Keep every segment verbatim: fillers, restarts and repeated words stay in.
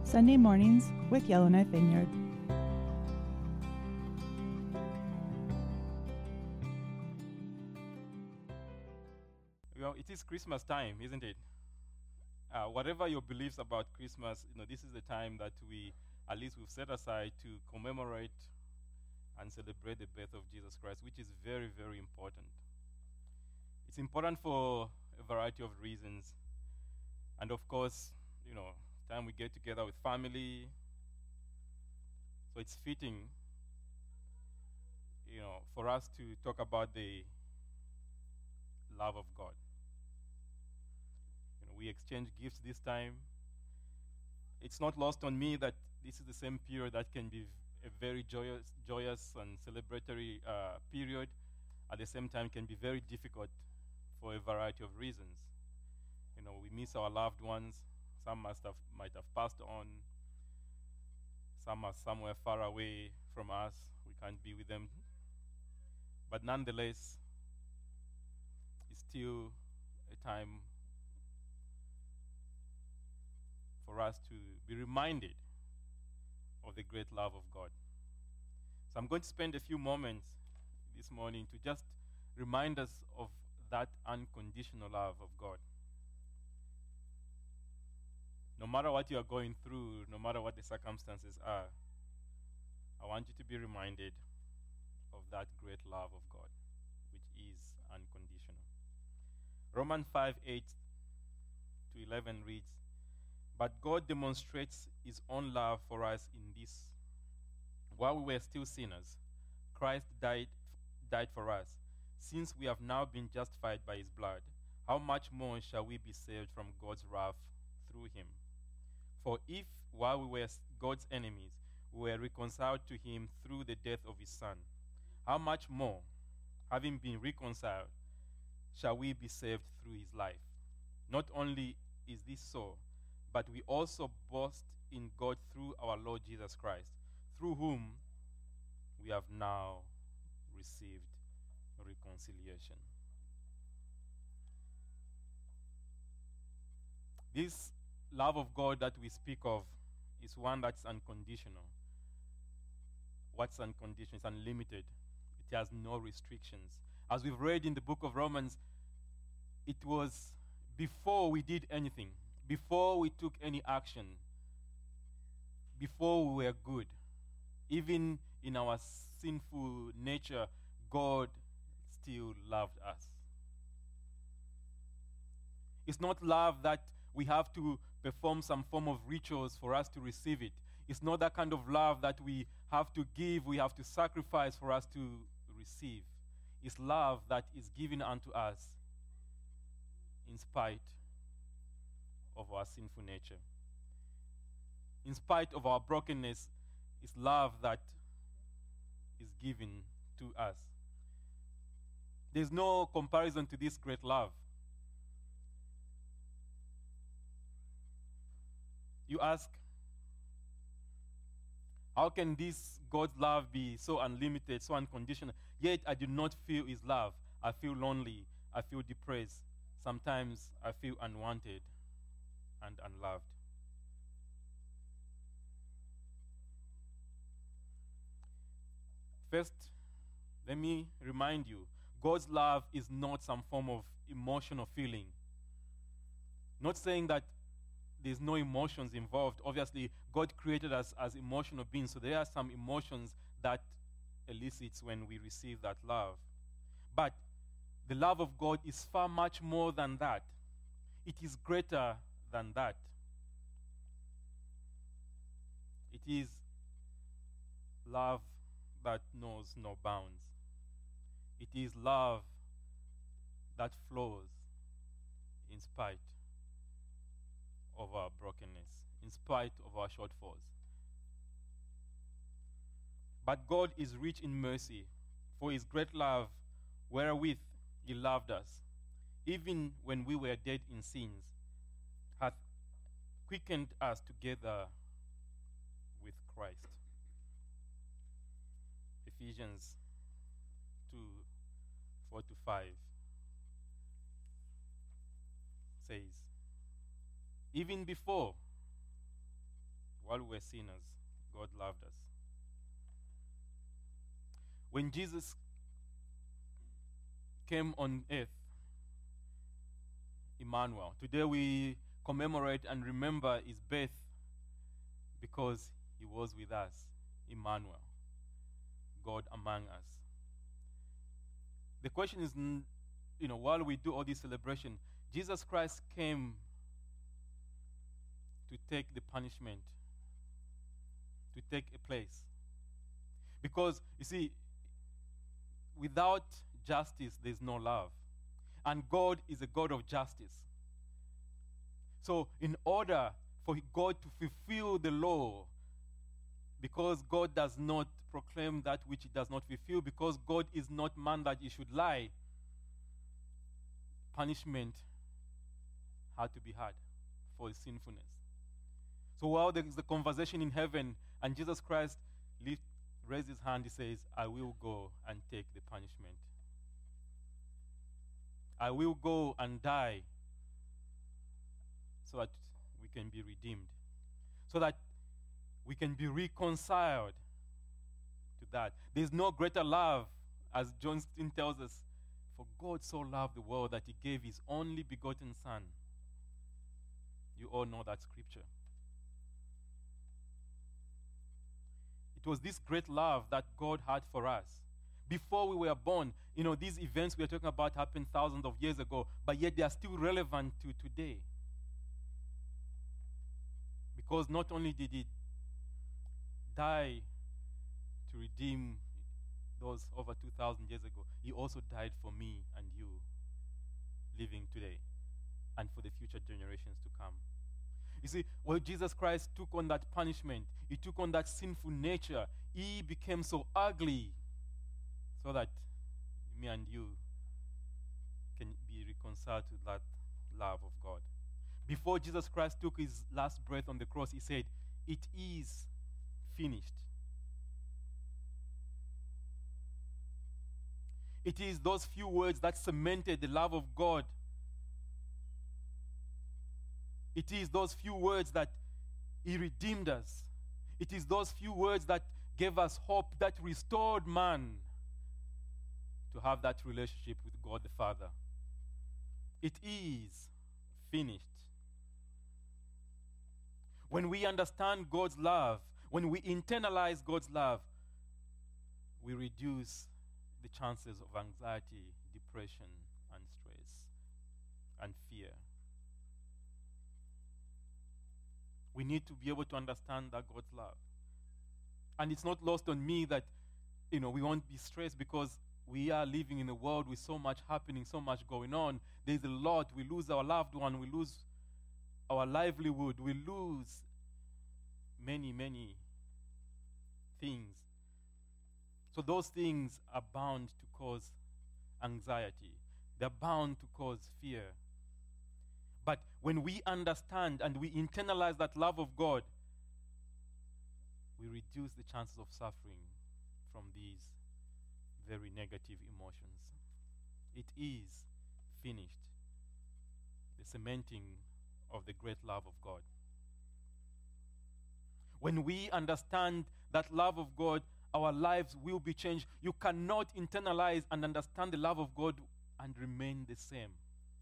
Sunday mornings with Yellowknife Vineyard. Well, it is Christmas time, isn't it? Uh, whatever your beliefs about Christmas, you know, this is the time that we, at least we've set aside to commemorate and celebrate the birth of Jesus Christ, which is very, very important. It's important for a variety of reasons. And of course, you know, time we get together with family. So it's fitting, you know, for us to talk about the love of God. You know, we exchange gifts this time. It's not lost on me that this is the same period that can be a very joyous, joyous and celebratory uh, period. At the same time, can be very difficult for a variety of reasons. You know, we miss our loved ones. Some must have might have passed on. Some are somewhere far away from us. We can't be with them. But nonetheless, it's still a time for us to be reminded of the great love of God. So I'm going to spend a few moments this morning to just remind us of that unconditional love of God. No matter what you are going through, no matter what the circumstances are, I want you to be reminded of that great love of God, which is unconditional. Romans five, eight to eleven reads, "But God demonstrates his own love for us in this: while we were still sinners, Christ died, died for us. Since we have now been justified by his blood, how much more shall we be saved from God's wrath through him? For if, while we were God's enemies, we were reconciled to him through the death of his Son, how much more, having been reconciled, shall we be saved through his life? Not only is this so, but we also boast in God through our Lord Jesus Christ, through whom we have now received reconciliation." This love of God that we speak of is one that's unconditional. What's unconditional? It's unlimited. It has no restrictions. As we've read in the book of Romans, it was before we did anything, before we took any action, before we were good. Even in our sinful nature, God still loved us. It's not love that we have to perform some form of rituals for us to receive it. It's not that kind of love that we have to give, we have to sacrifice for us to receive. It's love that is given unto us in spite of our sinful nature. In spite of our brokenness, it's love that is given to us. There's no comparison to this great love. You ask, how can this God's love be so unlimited, so unconditional? Yet I do not feel his love. I feel lonely. I feel depressed. Sometimes I feel unwanted and unloved. First, let me remind you, God's love is not some form of emotional feeling. Not saying that there's no emotions involved. Obviously, God created us as emotional beings, so there are some emotions that elicits when we receive that love. But the love of God is far much more than that. It is greater than that. It is love that knows no bounds. It is love that flows in spite of our brokenness, in spite of our shortfalls. But God is rich in mercy, for his great love wherewith he loved us, even when we were dead in sins, hath quickened us together with Christ. Ephesians two, four to five says, even before while we were sinners, God loved us. When Jesus came on earth, Emmanuel, today we commemorate and remember his birth because he was with us, Emmanuel, God among us. The question is, you know, while we do all this celebration, Jesus Christ came to take the punishment, to take a place. Because, you see, without justice, there's no love. And God is a God of justice. So, in order for God to fulfill the law, because God does not proclaim that which he does not fulfill, because God is not man that he should lie, punishment had to be had for his sinfulness. So while there is the conversation in heaven and Jesus Christ lift, raised his hand, he says, I will go and take the punishment. I will go and die so that we can be redeemed, so that we can be reconciled to that. There's no greater love, as John Steen tells us, for God so loved the world that he gave his only begotten Son. You all know that scripture. It was this great love that God had for us. Before we were born, you know, these events we are talking about happened thousands of years ago, but yet they are still relevant to today. Because not only did he die to redeem those over two thousand years ago, he also died for me and you living today and for the future generations to come. You see, when Jesus Christ took on that punishment, he took on that sinful nature, he became so ugly so that me and you can be reconciled to that love of God. Before Jesus Christ took his last breath on the cross, he said, it is finished. It is those few words that cemented the love of God. It is those few words that he redeemed us. It is those few words that gave us hope, that restored man to have that relationship with God the Father. It is finished. When we understand God's love, when we internalize God's love, we reduce the chances of anxiety, depression, and stress, and fear. We need to be able to understand that God's love. And it's not lost on me that, you know, we won't be stressed because we are living in a world with so much happening, so much going on. There's a lot. We lose our loved one. We lose our livelihood. We lose many, many things. So those things are bound to cause anxiety. They're bound to cause fear. But when we understand and we internalize that love of God, we reduce the chances of suffering from these very negative emotions. It is finished. The cementing of the great love of God. When we understand that love of God, our lives will be changed. You cannot internalize and understand the love of God and remain the same.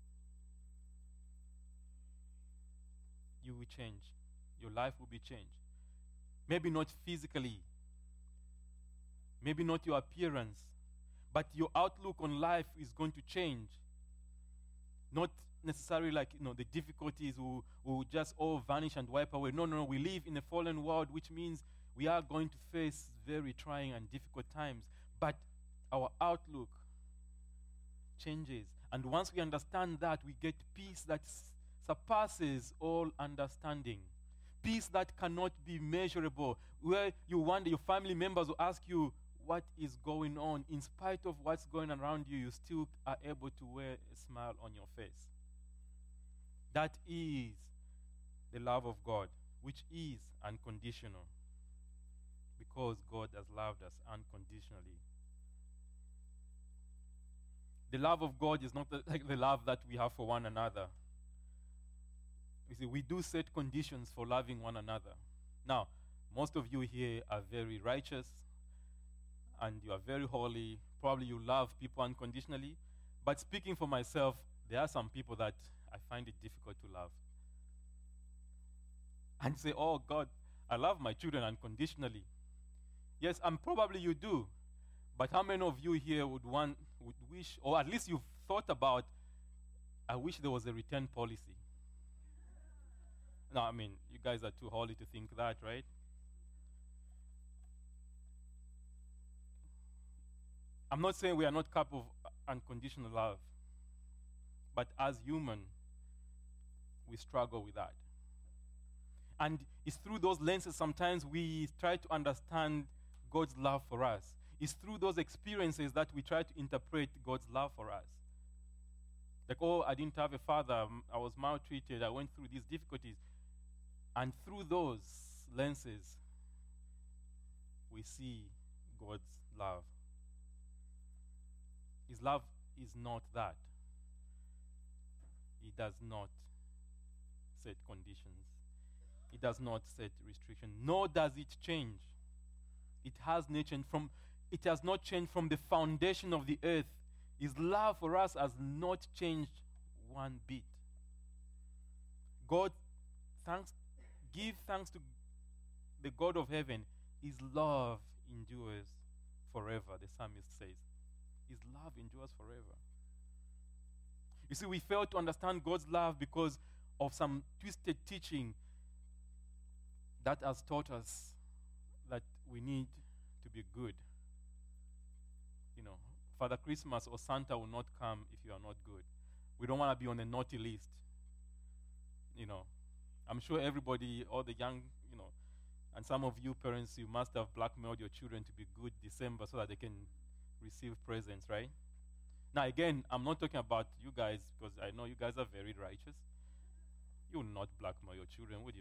You will change. Your life will be changed. Maybe not physically. Maybe not your appearance. But your outlook on life is going to change. Not necessarily like, you know, the difficulties will, will just all vanish and wipe away. No, no, no. We live in a fallen world, which means we are going to face very trying and difficult times. But our outlook changes. And once we understand that, we get peace that surpasses all understanding. Peace that cannot be measurable. Where you wonder, your family members will ask you, what is going on? In spite of what's going around you, you still are able to wear a smile on your face. That is the love of God, which is unconditional. Because God has loved us unconditionally. The love of God is not the, like the love that we have for one another. You see, we do set conditions for loving one another. Now, most of you here are very righteous and you are very holy. Probably you love people unconditionally. But speaking for myself, there are some people that I find it difficult to love. And say, oh God, I love my children unconditionally. Yes, and probably you do. But how many of you here would want, would wish, or at least you've thought about, I wish there was a return policy? No, I mean, you guys are too holy to think that, right? I'm not saying we are not capable of unconditional love. But as human, we struggle with that. And it's through those lenses sometimes we try to understand God's love for us. It's through those experiences that we try to interpret God's love for us. Like, oh, I didn't have a father, I was maltreated, I went through these difficulties. And through those lenses, we see God's love. His love is not that. He does not set conditions. He does not set restrictions, nor does it change. It has not changed from it has not changed from the foundation of the earth. His love for us has not changed one bit. God, thanks, give thanks to the God of heaven. His love endures forever, the psalmist says. His love endures forever. You see, we fail to understand God's love because of some twisted teaching that has taught us that we need to be good. You know, Father Christmas or Santa will not come if you are not good. We don't want to be on a naughty list. You know, I'm sure everybody, all the young, you know, and some of you parents, you must have blackmailed your children to be good December so that they can receive presents, right? Now, again, I'm not talking about you guys because I know you guys are very righteous. You will not blackmail your children, would you?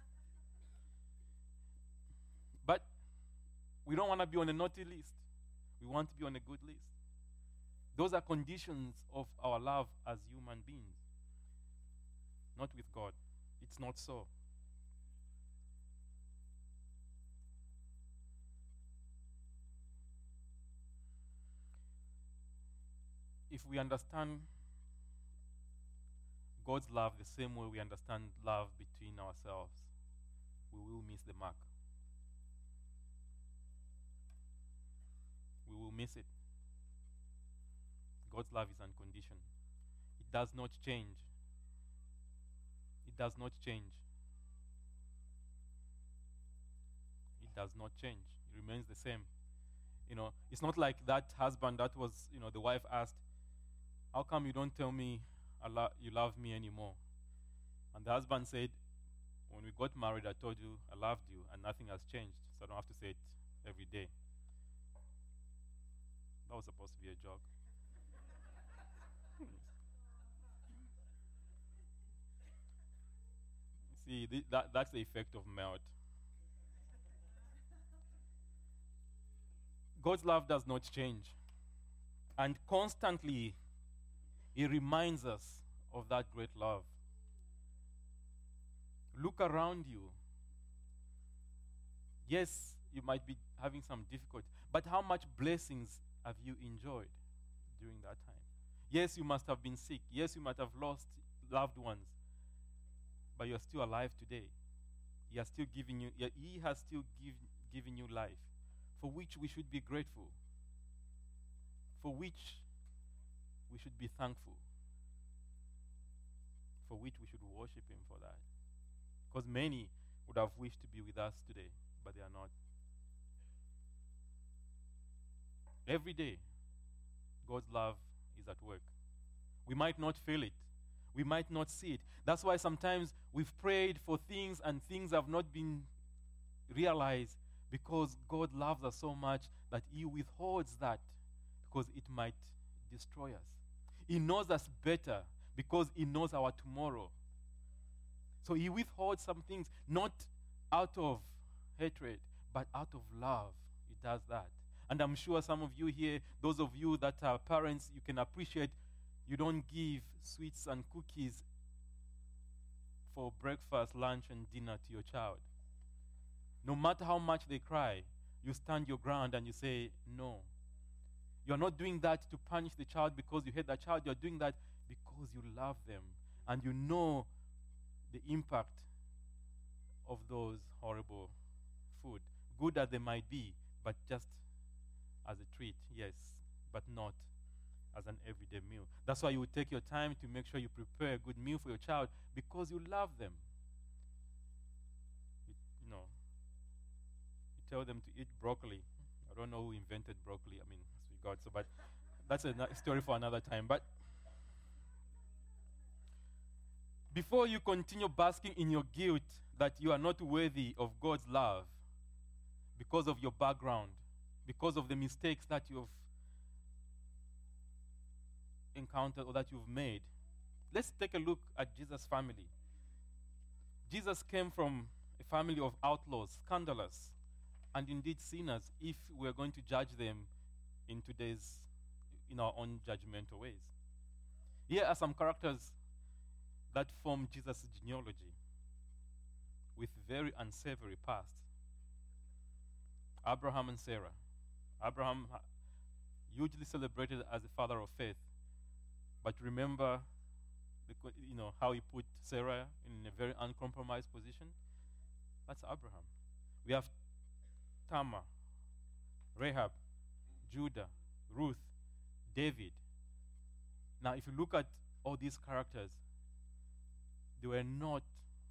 But we don't want to be on a naughty list. We want to be on a good list. Those are conditions of our love as human beings. Not with God. It's not so. If we understand God's love the same way we understand love between ourselves, we will miss the mark. We will miss it. God's love is unconditional. It does not change. It does not change. It does not change. It remains the same. You know, it's not like that husband that was, you know, the wife asked, how come you don't tell me I lo- you love me anymore? And the husband said, when we got married, I told you I loved you, and nothing has changed, so I don't have to say it every day. That was supposed to be a joke. See, th- that, that's the effect of melt. God's love does not change. And constantly, He reminds us of that great love. Look around you. Yes, you might be having some difficulty, but how much blessings have you enjoyed during that time? Yes, you must have been sick. Yes, you might have lost loved ones, but you're still alive today. He has still given you. He has still give, given you life, for which we should be grateful, for which we should be thankful, for which we should worship Him for that. Because many would have wished to be with us today, but they are not. Every day, God's love is at work. We might not feel it. We might not see it. That's why sometimes we've prayed for things and things have not been realized because God loves us so much that He withholds that because it might destroy us. He knows us better because He knows our tomorrow. So He withholds some things, not out of hatred, but out of love. He does that. And I'm sure some of you here, those of you that are parents, you can appreciate you don't give sweets and cookies for breakfast, lunch, and dinner to your child. No matter how much they cry, you stand your ground and you say, no. You're not doing that to punish the child because you hate that child. You're doing that because you love them and you know the impact of those horrible food. Good as they might be, but just as a treat, yes, but not as an everyday meal. That's why you would take your time to make sure you prepare a good meal for your child because you love them. You, you know, you tell them to eat broccoli. I don't know who invented broccoli. I mean, as we got so, but that's a story for another time. But before you continue basking in your guilt that you are not worthy of God's love because of your background, because of the mistakes that you've encountered or that you've made, let's take a look at Jesus' family. Jesus came from a family of outlaws, scandalous, and indeed sinners, if we're going to judge them in today's, in our own judgmental ways. Here are some characters that form Jesus' genealogy with very unsavory past. Abraham and Sarah. Abraham hugely celebrated as the father of faith, but remember, the, you know how he put Sarah in a very uncompromised position. That's Abraham. We have Tamar, Rahab, Judah, Ruth, David. Now, if you look at all these characters, they were not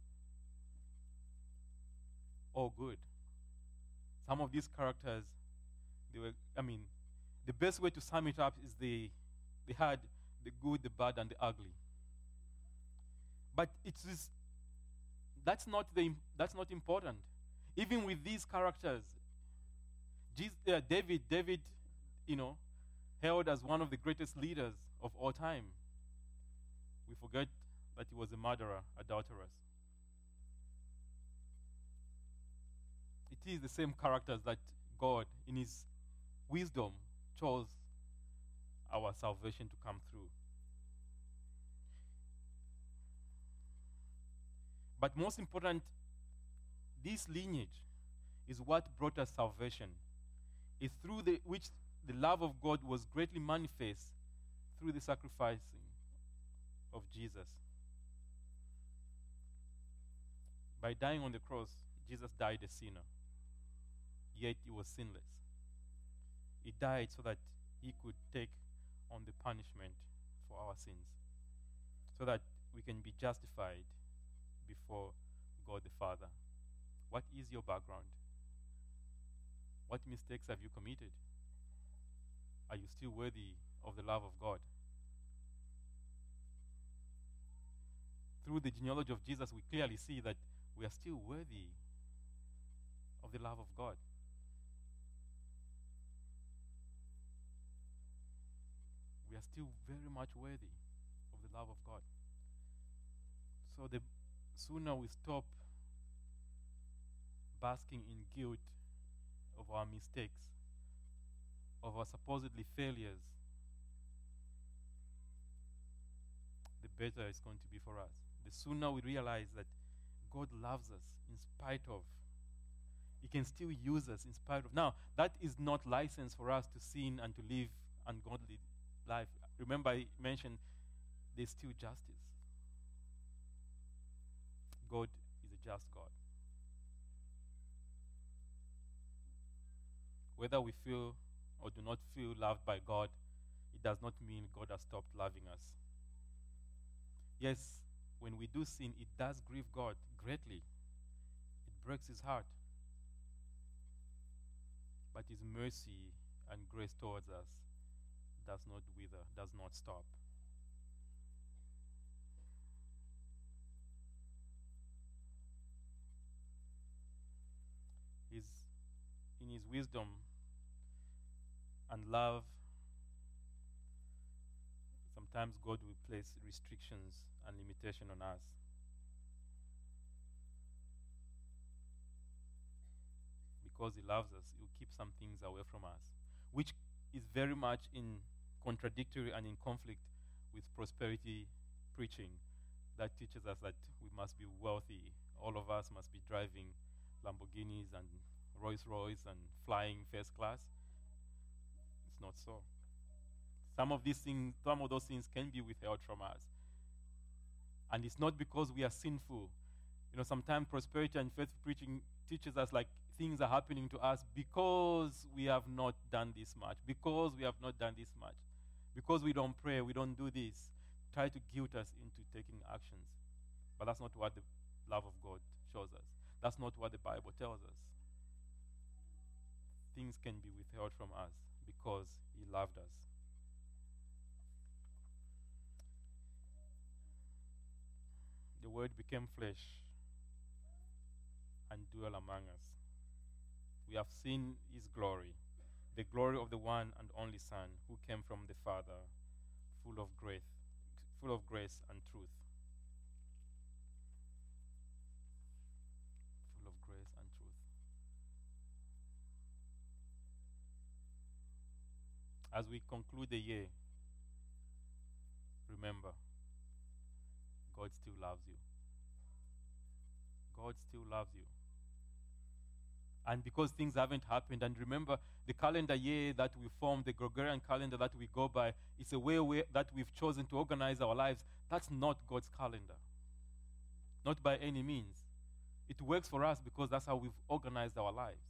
all good. Some of these characters, they were, I mean, the best way to sum it up is they, they had the good, the bad, and the ugly. But it is, that's not the, that's not important. Even with these characters, Jesus, uh, David, David, you know, held as one of the greatest leaders of all time. We forget that he was a murderer, adulterous. It is the same characters that God, in his wisdom, chose our salvation to come through. But most important, this lineage is what brought us salvation. It's through the which the love of God was greatly manifest through the sacrificing of Jesus. By dying on the cross, Jesus died a sinner, yet he was sinless. He died so that he could take on the punishment for our sins, so that we can be justified before God the Father. What is your background? What mistakes have you committed? Are you still worthy of the love of God? Through the genealogy of Jesus, we clearly see that we are still worthy of the love of God. We are still very much worthy of the love of God. So the sooner we stop basking in guilt of our mistakes, of our supposedly failures, the better it's going to be for us. The sooner we realize that God loves us in spite of, he can still use us in spite of. Now, that is not license for us to sin and to live ungodly life. Remember, I mentioned there's still justice. God is a just God. Whether we feel or do not feel loved by God, it does not mean God has stopped loving us. Yes, when we do sin, it does grieve God greatly. It breaks his heart. But his mercy and grace towards us does not wither, does not stop. His, in his wisdom and love, sometimes God will place restrictions and limitation on us. Because he loves us, he will keep some things away from us, which is very much in contradictory and in conflict with prosperity preaching that teaches us that we must be wealthy. All of us must be driving Lamborghinis and Rolls Royce and flying first class. It's not so. Some of these things, some of those things can be withheld from us. And it's not because we are sinful. You know, sometimes prosperity and faith preaching teaches us like things are happening to us because we have not done this much, because we have not done this much, because we don't pray, we don't do this. Try to guilt us into taking actions. But that's not what the love of God shows us. That's not what the Bible tells us. Things can be withheld from us because He loved us. The Word became flesh and dwell among us. We have seen His glory, the glory of the one and only Son who came from the Father, full of grace, full of grace and truth. Full of grace and truth. As we conclude the year, remember, God still loves you. God still loves you. And because things haven't happened, and remember, the calendar year that we form, the Gregorian calendar that we go by, it's a way, way that we've chosen to organize our lives. That's not God's calendar. Not by any means. It works for us because that's how we've organized our lives.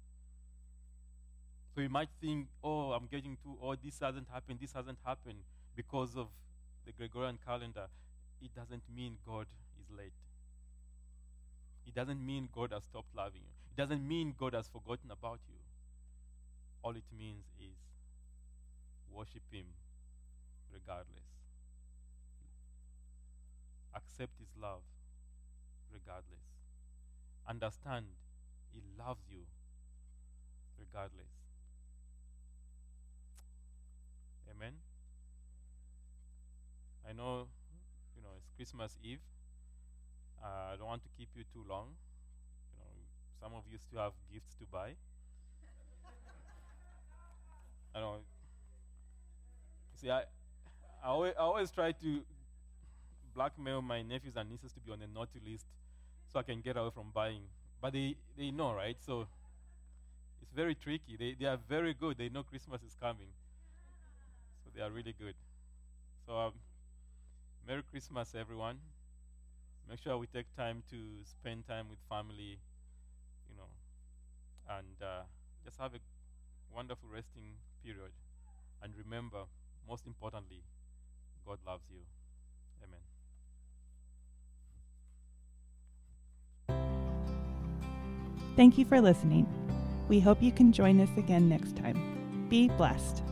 So you might think, oh, I'm getting to, oh, this hasn't happened, this hasn't happened because of the Gregorian calendar. It doesn't mean God is late. It doesn't mean God has stopped loving you. It doesn't mean God has forgotten about you. All it means is worship Him regardless. Accept His love regardless. Understand He loves you regardless. Amen? I know, you know, it's Christmas Eve. Uh, I don't want to keep you too long. You know, some of you still have gifts to buy. I know. See, I, I, always, I always try to blackmail my nephews and nieces to be on the naughty list so I can get away from buying. But they, they know, right? So it's very tricky. They, they are very good. They know Christmas is coming. So they are really good. So um, Merry Christmas, everyone. Make sure we take time to spend time with family, you know, and uh, just have a wonderful resting period. And remember, most importantly, God loves you. Amen. Thank you for listening. We hope you can join us again next time. Be blessed.